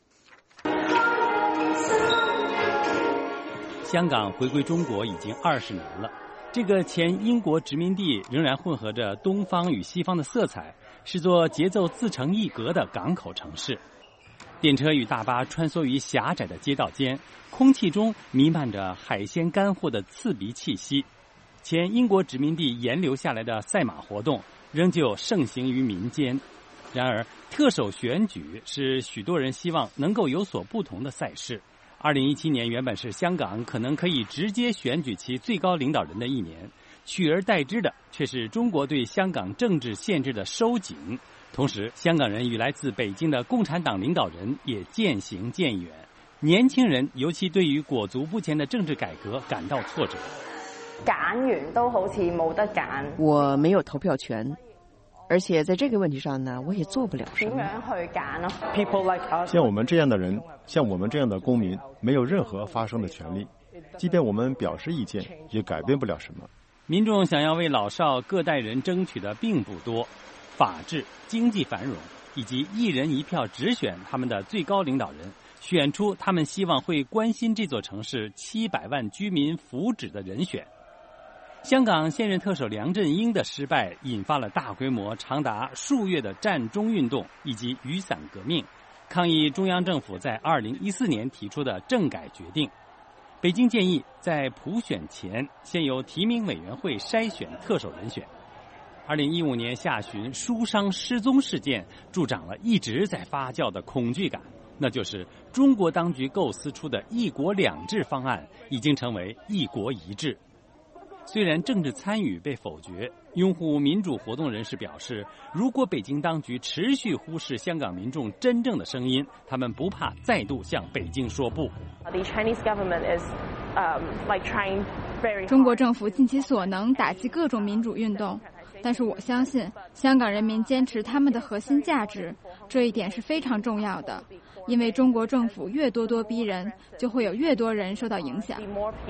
香港回归中国已经二十年了，这个前英国殖民地仍然混合着东方与西方的色彩，是座节奏自成一格的港口城市。电车与大巴穿梭于狭窄的街道间，空气中弥漫着海鲜干货的刺鼻气息。前英国殖民地沿流下来的赛马活动仍旧盛行于民间。然而，特首选举是许多人希望能够有所不同的赛事。二零一七年原本是香港可能可以直接选举其最高领导人的一年，取而代之的却是中国对香港政治限制的收紧。同时，香港人与来自北京的共产党领导人也渐行渐远，年轻人尤其对于裹足不前的政治改革感到挫折。 揀完都好似冇得揀， 我没有投票权。而且在这个问题上呢，我也做不了什么。 點樣去揀呢？ 像我们这样的人，像我们这样的公民，没有任何发声的权利，即便我们表示意见，也改变不了什么。 民众想要为老少各代人争取的并不多，法治、经济繁荣以及一人一票直选他们的最高领导人，选出他们希望会关心这座城市七百万居民福祉的人选。香港现任特首梁振英的失败引发了大规模长达数月的占中运动以及雨伞革命，抗议中央政府在二零一四年提出的政改决定。北京建议在普选前先由提名委员会筛选特首人选。二零一五年下旬书商失踪事件助长了一直在发酵的恐惧感，那就是中国当局构思出的一国两制方案已经成为一国一制。虽然政治参与被否决，拥护民主活动人士表示，如果北京当局持续忽视香港民众真正的声音，他们不怕再度向北京说不。 中国政府尽其所能打击各种民主运动，但是我相信香港人民坚持他们的核心价值，这一点是非常重要的。因为中国政府越咄咄逼人，就会有越多人受到影响。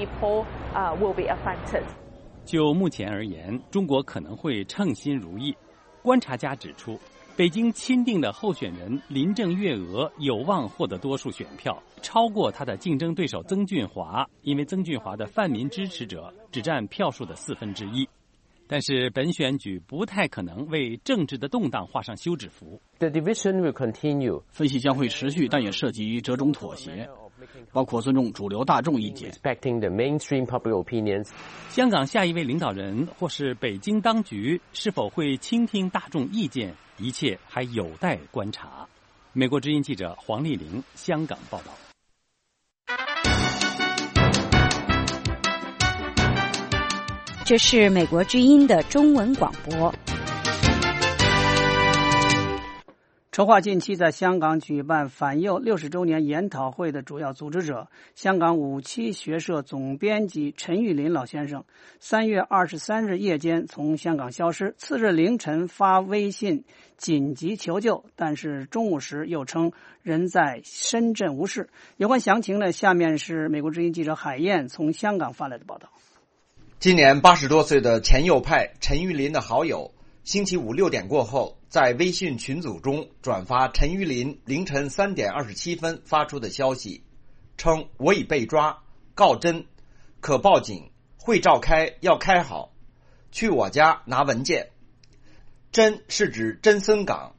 就目前而言，中国可能会称心如意。观察家指出，北京钦定的候选人林郑月娥有望获得多数选票，超过他的竞争对手曾俊华，因为曾俊华的泛民支持者只占票数的四分之一。但是本选举不太可能为政治的动荡画上休止符。 The division will continue. 分析将会持续，但也涉及折中妥协，包括尊重主流大众意见。 Respecting the mainstream public opinions. 香港下一位领导人或是北京当局是否会倾听大众意见，一切还有待观察。美国之音记者黄丽玲香港报道。 这是美国之音的中文广播。 筹划近期在香港举办反右六十周年研讨会的主要组织者，香港五七学社总编辑陈玉林老先生，三月二十三日夜间从香港消失，次日凌晨发微信紧急求救，但是中午时又称人在深圳无事。有关详情呢，下面是美国之音记者海燕从香港发来的报道。 今年八十多岁的前右派陈玉林的好友，星期五六点过后，在微信群组中转发陈玉林凌晨三点二十七分发出的消息，称我已被抓，告真，可报警，会召开，要开好，去我家拿文件。真是指真森港，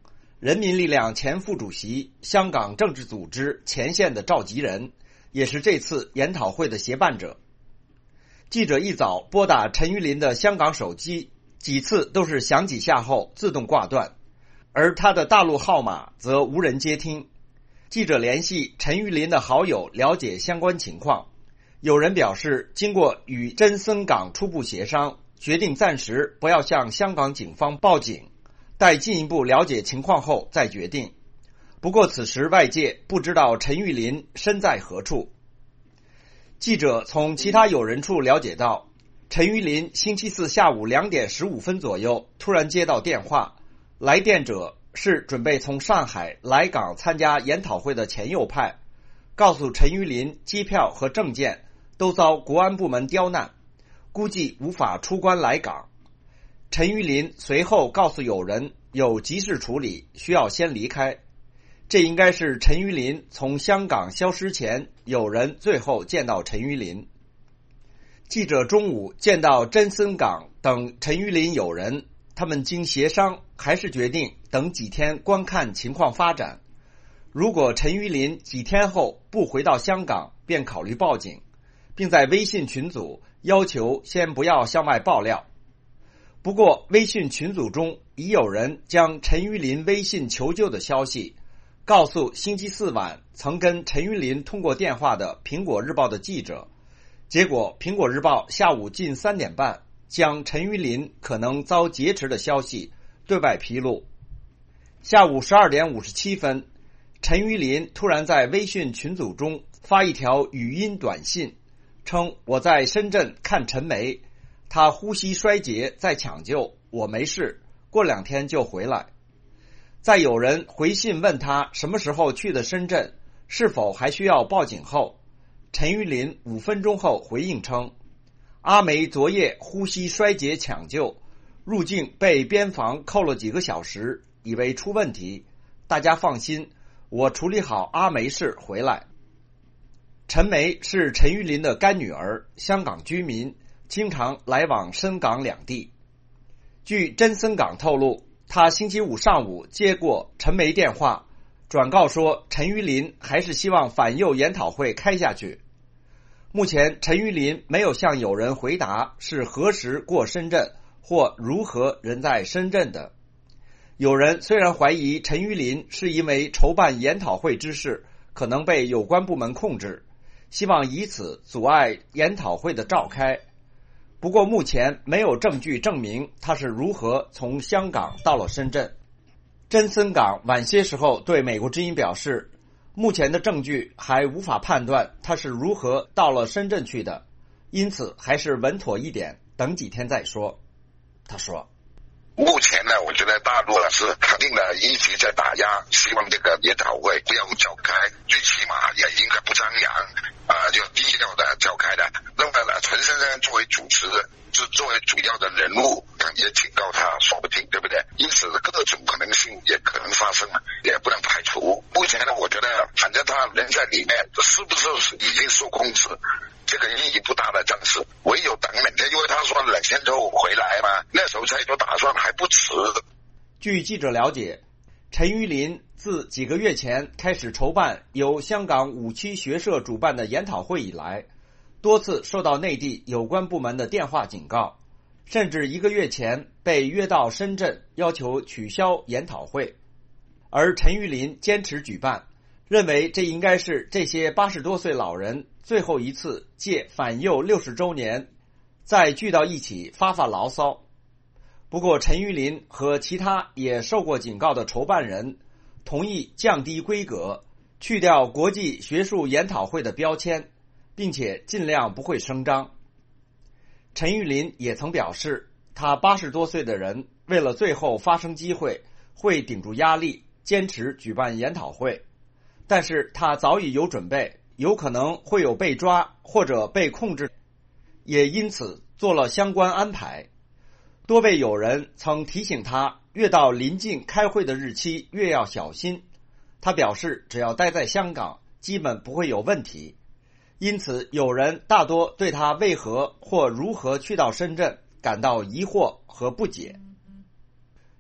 人民力量前副主席、香港政治组织前线的召集人，也是这次研讨会的协办者。记者一早拨打陈玉林的香港手机，几次都是响几下后自动挂断，而他的大陆号码则无人接听。记者联系陈玉林的好友了解相关情况，有人表示，经过与真森港初步协商，决定暂时不要向香港警方报警，待进一步了解情况后再决定。不过此时外界不知道陈玉林身在何处。记者从其他友人处了解到，陈玉林星期四下午两点十五分左右突然接到电话，来电者是准备从上海来港参加研讨会的前右派，告诉陈玉林机票和证件都遭国安部门刁难，估计无法出关来港。陈玉林随后告诉友人有急事处理，需要先离开。这应该是陈玉林从香港消失前有人最后见到陈玉林。记者中午见到真森港等陈玉林友人，他们经协商还是决定等几天观看情况发展。如果陈玉林几天后不回到香港，便考虑报警，并在微信群组要求先不要向外爆料。不过微信群组中已有人将陈玉林微信求救的消息告诉星期四晚曾跟陈玉林通过电话的苹果日报的记者，结果苹果日报下午近三点半将陈玉林可能遭劫持的消息对外披露。下午十二点五十七分，陈玉林突然在微信群组中发一条语音短信，称我在深圳看陈梅，他呼吸衰竭在抢救，我没事，过两天就回来。在有人回信问他什么时候去的深圳，是否还需要报警后，陈玉林五分钟后回应称，阿梅昨夜呼吸衰竭抢救，入境被边防扣了几个小时，以为出问题，大家放心，我处理好阿梅事回来。陈梅是陈玉林的干女儿，香港居民，经常来往深港两地。据真森港透露，他星期五上午接过陈梅电话，转告说陈玉林还是希望反右研讨会开下去。目前陈玉林没有向友人回答是何时过深圳或如何人在深圳的。有人虽然怀疑陈玉林是因为筹办研讨会之事可能被有关部门控制，希望以此阻碍研讨会的召开，不过目前没有证据证明他是如何从香港到了深圳。真森港晚些时候对美国之音表示，目前的证据还无法判断他是如何到了深圳去的，因此还是稳妥一点，等几天再说。他说， 目前呢，我觉得大陆呢是肯定的一直在打压，希望这个研讨会不要召开，最起码也应该不张扬啊、呃，就低调的召开的。那么呢，陈先生作为主持人，是作为主要的人物，也警告他，说不定，对不对？因此各种可能性也可能发生，也不能排除。目前呢，我觉得反正他人在里面，是不是已经受控制？这个意义不大的，暂时唯有等两天，因为他说两天之后回来嘛，那时候再做打算还不迟。 据记者了解，陈玉林自几个月前开始筹办由香港五区学社主办的研讨会以来，多次受到内地有关部门的电话警告，甚至一个月前被约到深圳要求取消研讨会。而陈玉林坚持举办，认为这应该是这些八十多岁老人最后一次借反右六十周年再聚到一起发发牢骚。不过陈玉林和其他也受过警告的筹办人同意降低规格，去掉国际学术研讨会的标签，并且尽量不会声张。陈玉林也曾表示，他八十多岁的人为了最后发声机会，会顶住压力坚持举办研讨会，但是他早已有准备，有可能会有被抓或者被控制，也因此做了相关安排。多位友人曾提醒他，越到临近开会的日期越要小心。他表示，只要待在香港，基本不会有问题。因此，有人大多对他为何或如何去到深圳感到疑惑和不解。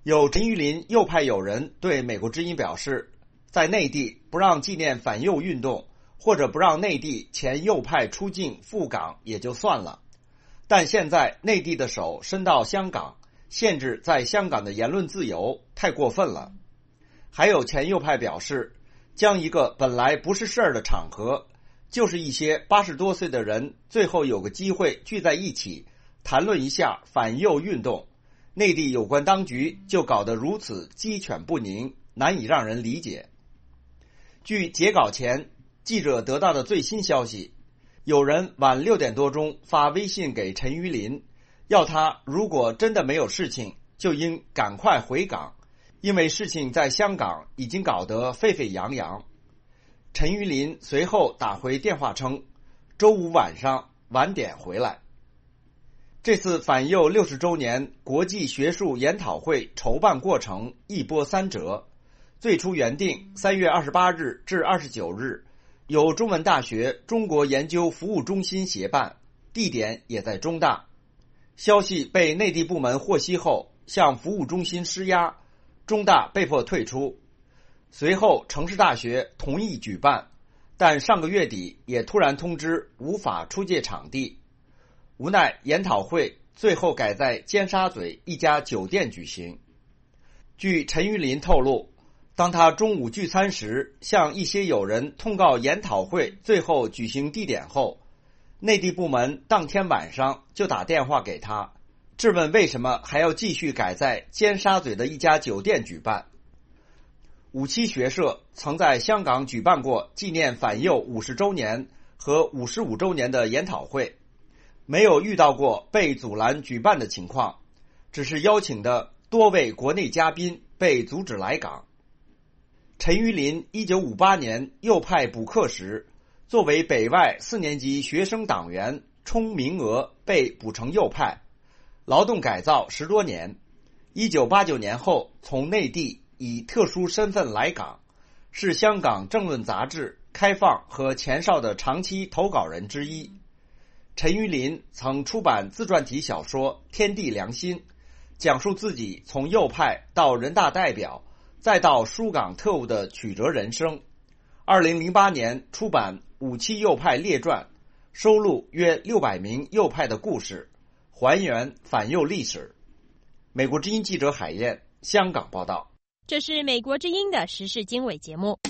有陈玉林右派友人对美国之音表示，在内地不让纪念反右运动，或者不让内地前右派出境赴港也就算了，但现在内地的手伸到香港，限制在香港的言论自由，太过分了。还有前右派表示，将一个本来不是事儿的场合，就是一些八十多岁的人最后有个机会聚在一起谈论一下反右运动，内地有关当局就搞得如此鸡犬不宁，难以让人理解。据截稿前记者得到的最新消息，有人晚六点多钟发微信给陈于林，要他如果真的没有事情，就应赶快回港，因为事情在香港已经搞得沸沸扬扬。陈于林随后打回电话称，周五晚上晚点回来。这次反右六十周年国际学术研讨会筹办过程一波三折，最初原定三月二十八日至二十九日，由中文大学中国研究服务中心协办，地点也在中大。消息被内地部门获悉后，向服务中心施压，中大被迫退出。随后城市大学同意举办，但上个月底也突然通知无法出借场地，无奈研讨会最后改在尖沙咀一家酒店举行。据陈于林透露，当他中午聚餐时向一些友人通告研讨会最后举行地点后，内地部门当天晚上就打电话给他，质问为什么还要继续改在尖沙咀的一家酒店举办。五七学社曾在香港举办过纪念反右五十周年和五十五周年的研讨会，没有遇到过被阻拦举办的情况，只是邀请的多位国内嘉宾被阻止来港。陈于林一九五八年右派补课时，作为北外四年级学生党员充名额被补成右派，劳动改造十多年。一九八九年后从内地以特殊身份来港，是香港政论杂志开放和前哨的长期投稿人之一。陈于林曾出版自传体小说《天地良心》，讲述自己从右派到人大代表再到疏港特务的曲折人生。二零零八年出版《五七右派列传》，收录约六百名右派的故事，还原反右历史。美国之音记者海燕，香港报道。 这是美国之音的时事经纬节目。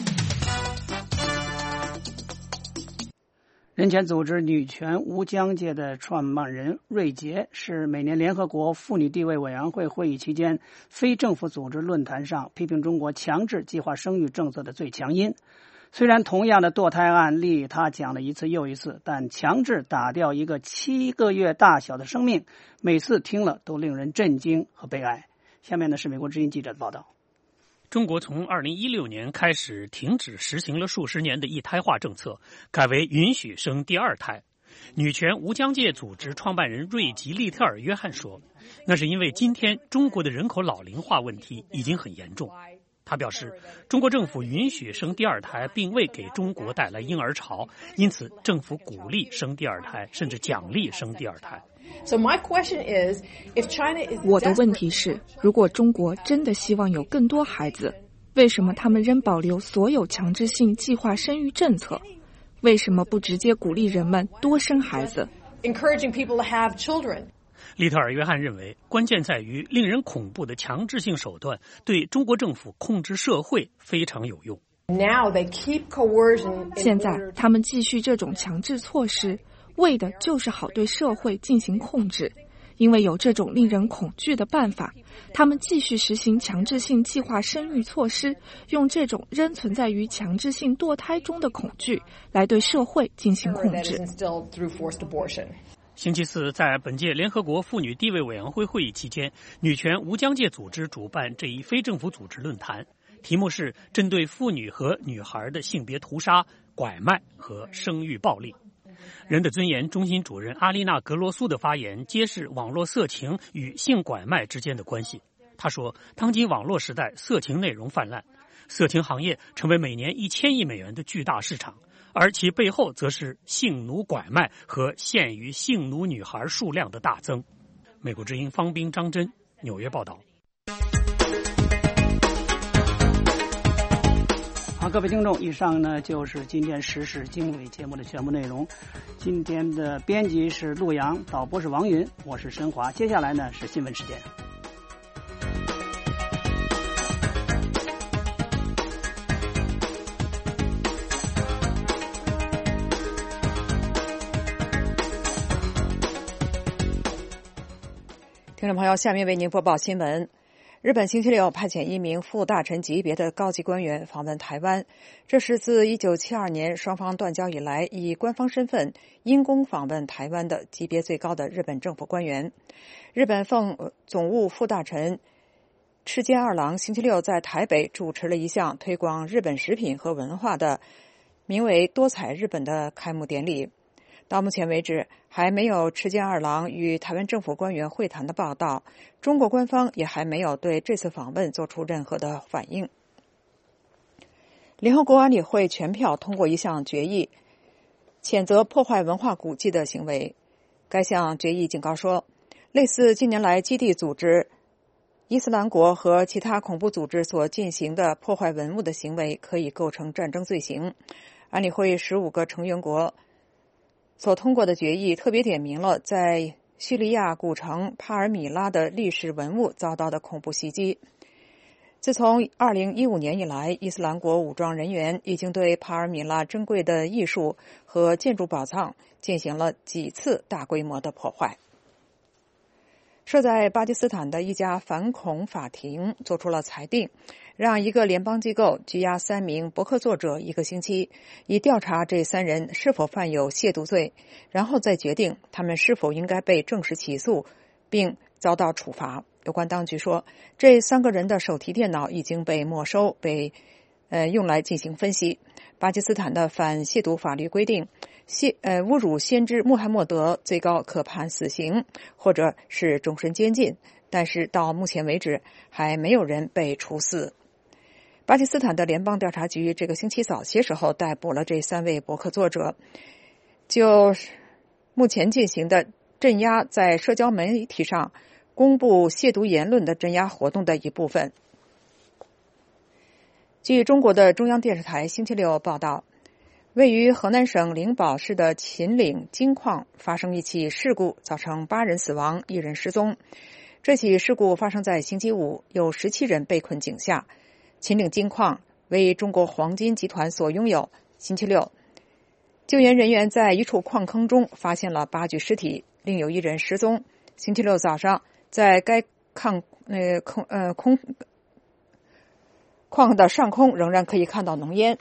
人权组织女权无疆界的创办人瑞杰是每年联合国妇女地位委员会会议期间非政府组织论坛上批评中国强制计划生育政策的最强音。虽然同样的堕胎案例他讲了一次又一次，但强制打掉一个七个月大小的生命，每次听了都令人震惊和悲哀。下面呢是美国之音记者的报道。 中国从二零一六年开始停止实行了数十年的一胎化政策，改为允许生第二胎。女权无疆界组织创办人瑞吉·利特尔·约翰说，那是因为今天中国的人口老龄化问题已经很严重。他表示，中国政府允许生第二胎并未给中国带来婴儿潮，因此政府鼓励生第二胎，甚至奖励生第二胎。 我的问题是，如果中国真的希望有更多孩子，为什么他们仍保留所有强制性计划生育政策？为什么不直接鼓励人们多生孩子？ 利特尔·约翰认为，关键在于令人恐怖的强制性手段对中国政府控制社会非常有用。 现在他们继续这种强制措施，为的就是好对社会进行控制。因为有这种令人恐惧的办法，他们继续实行强制性计划生育措施，用这种仍存在于强制性堕胎中的恐惧来对社会进行控制。 星期四，在本届联合国妇女地位委员会会议期间，女权无疆界组织主办这一非政府组织论坛，题目是针对妇女和女孩的性别屠杀、拐卖和生育暴力。人的尊严中心主任阿丽娜·格罗苏的发言揭示网络色情与性拐卖之间的关系。他说，当今网络时代，色情内容泛滥，色情行业成为每年一千亿美元的巨大市场，而其背后则是性奴拐卖和限于性奴女孩数量的大增。美国之音方冰、张真纽约报道。 好，各位听众，以上呢就是今天时事经纬节目的全部内容。今天的编辑是陆阳，导播是王云，我是申华。接下来呢是新闻时间。 听众朋友，下面为您播报新闻。日本星期六派遣一名副大臣级别的高级官员访问台湾，这是自一九七二年双方断交以来以官方身份因公访问台湾的级别最高的日本政府官员。日本奉总务副大臣赤间二郎星期六在台北主持了一项推广日本食品和文化的名为多彩日本的开幕典礼。到目前为止，还没有赤间二郎与台湾政府官员会谈的报道，中国官方也还没有对这次访问做出任何的反应。联合国安理会全票通过一项决议，谴责破坏文化古迹的行为。该项决议警告说，类似近年来基地组织、伊斯兰国和其他恐怖组织所进行的破坏文物的行为可以构成战争罪行。安理会十五个成员国所通过的决议特别点明了在叙利亚古城帕尔米拉的历史文物遭到的恐怖袭击。自从二零一五年以来，伊斯兰国武装人员已经对帕尔米拉珍贵的艺术和建筑宝藏进行了几次大规模的破坏。设在巴基斯坦的一家反恐法庭做出了裁定，让一个联邦机构拘押三名博客作者一个星期，以调查这三人是否犯有亵渎罪，然后再决定他们是否应该被正式起诉并遭到处罚。有关当局说，这三个人的手提电脑已经被没收，被呃用来进行分析。巴基斯坦的反亵渎法律规定，亵呃侮辱先知穆罕默德最高可判死刑或者是终身监禁，但是到目前为止还没有人被处死。巴基斯坦的联邦调查局这个星期早些时候逮捕了这三位博客作者，就目前进行的镇压在社交媒体上公布亵渎言论的镇压活动的一部分。据中国的中央电视台星期六报道，位于河南省灵宝市的秦岭金矿发生一起事故，造成八人死亡，一人失踪。这起事故发生在星期五，有十七人被困井下。秦岭金矿为中国黄金集团所拥有。星期六，救援人员在一处矿坑中发现了八具尸体，另有一人失踪。星期六早上，在该矿呃空呃空矿的上空仍然可以看到浓烟。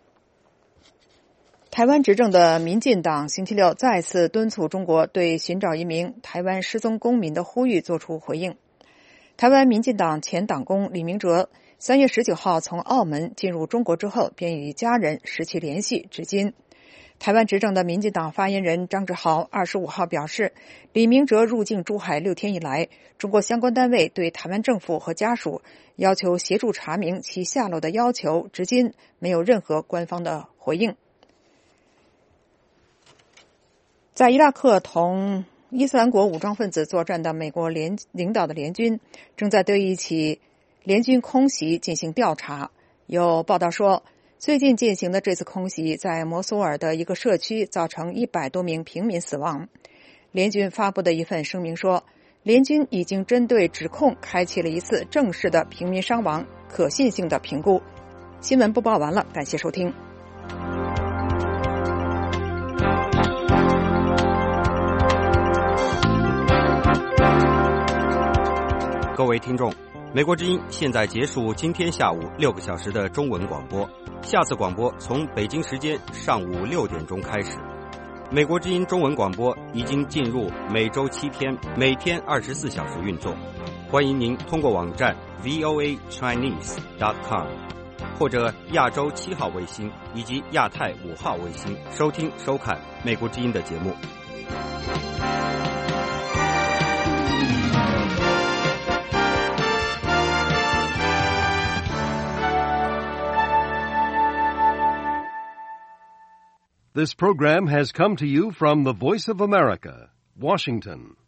台湾执政的民进党星期六再次敦促中国对寻找一名台湾失踪公民的呼吁作出回应。台湾民进党前党工李明哲三月十九号从澳门进入中国之后，便与家人失去联系，至今。台湾执政的民进党发言人张志豪二十五号表示，李明哲入境珠海六天以来，中国相关单位对台湾政府和家属要求协助查明其下落的要求，至今没有任何官方的回应。在伊拉克同伊斯兰国武装分子作战的美国联领导的联军正在对一起联军空袭进行调查。有报道说，最近进行的这次空袭在摩苏尔的一个社区造成一百多名平民死亡。联军发布的一份声明说，联军已经针对指控开启了一次正式的平民伤亡可信性的评估。新闻播报完了，感谢收听。 各位听众，美国之音现在结束今天下午六个小时的中文广播，下次广播从北京时间上午六点钟开始。美国之音中文广播已经进入每周七天，每天二十四小时运作。欢迎您通过网站 V O A Chinese dot com 或者亚洲七号卫星以及亚太五号卫星收听收看美国之音的节目。 This program has come to you from the Voice of America, Washington.